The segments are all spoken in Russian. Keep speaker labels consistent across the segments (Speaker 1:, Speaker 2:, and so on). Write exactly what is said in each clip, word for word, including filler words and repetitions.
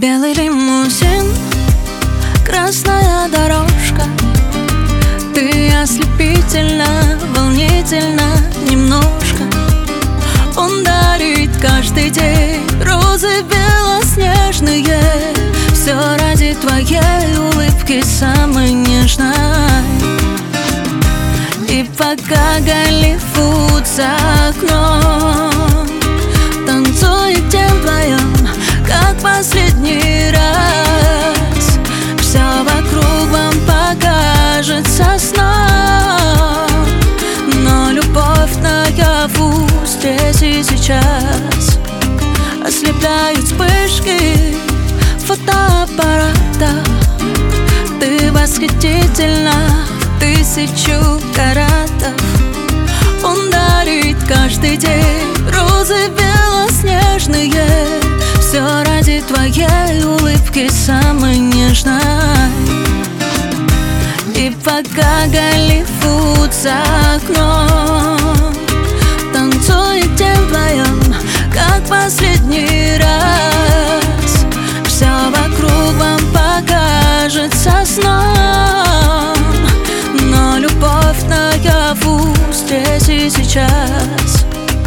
Speaker 1: Белый лимузин, красная дорожка. Ты ослепительно, волнительно немножко. Он дарит каждый день розы белоснежные. Все ради твоей улыбки самой нежной. И пока Голливуд за окном танцуете вдвоем, как последний раз, все вокруг вам покажется сном. Но любовь наяву здесь и сейчас ослепляют вспышки фотоаппарата. Ты восхитительна в тысячу каратов. Он дарит каждый день розы белоснежные. Все ради твоей улыбки самой нежной. И пока Голливуд за окном танцуете вдвоем, как последний раз, все вокруг вам покажется сном. Но любовь наяву здесь и сейчас.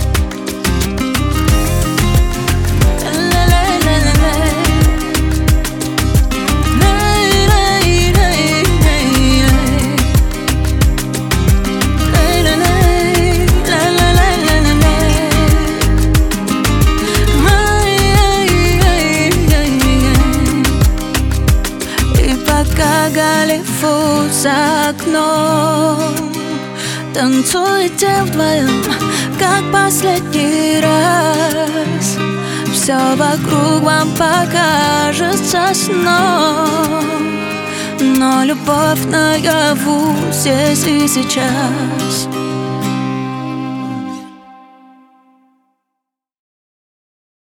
Speaker 1: Голливуд за окном танцуете вдвоем, как последний раз. Все вокруг вам покажется сном. Но любовь наяву здесь и сейчас.